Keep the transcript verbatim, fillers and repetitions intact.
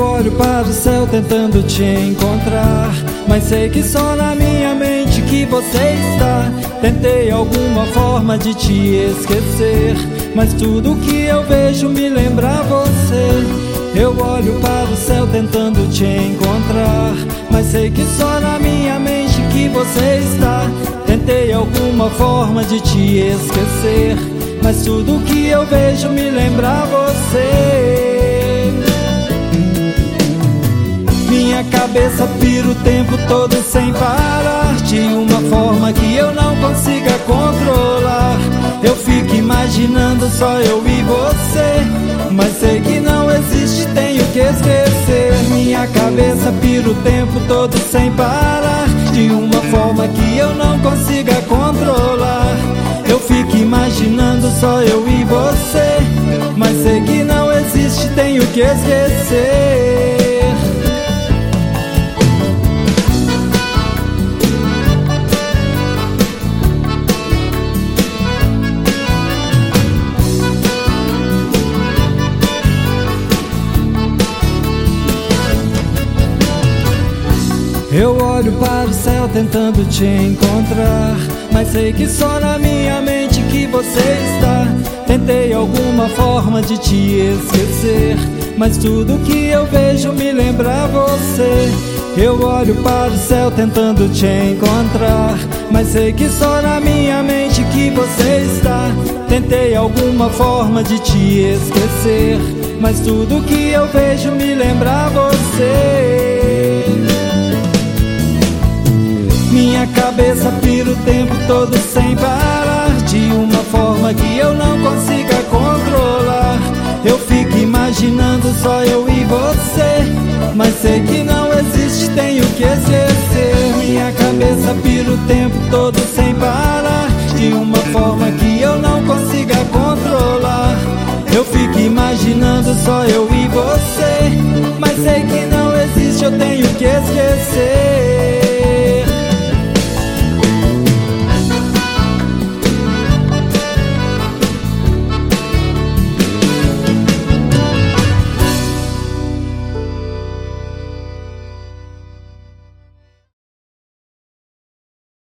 olho para o céu tentando te encontrar, mas sei que só na minha mente que você está. Tentei alguma forma de te esquecer, mas tudo que eu vejo me lembra você. Eu olho para o céu tentando te encontrar, mas sei que só na minha mente que você está. Tentei alguma forma de te esquecer, mas tudo que eu vejo me lembra você. Minha cabeça pira o tempo todo sem parar, de uma forma que eu não consiga controlar. Eu fico imaginando só eu e você, mas sei que não existe, tenho que esquecer. Minha cabeça pira o tempo todo sem parar, de uma forma que eu não consiga controlar. Eu fico imaginando só eu e você, mas sei que não existe, tenho que esquecer. Eu olho para o céu tentando te encontrar, mas sei que só na minha mente que você está. Tentei alguma forma de te esquecer, mas tudo que eu vejo me lembra você. Eu olho para o céu tentando te encontrar, mas sei que só na minha mente que você está. Tentei alguma forma de te esquecer, mas tudo que eu vejo me lembra você. Minha cabeça pira o tempo todo sem parar, de uma forma que eu não consiga controlar. Eu fico imaginando só eu e você, mas sei que não existe, tenho que esquecer. Minha cabeça pira o tempo todo sem parar, de uma forma que eu não consiga controlar. Eu fico imaginando só eu e você, mas sei que não existe, eu tenho que esquecer.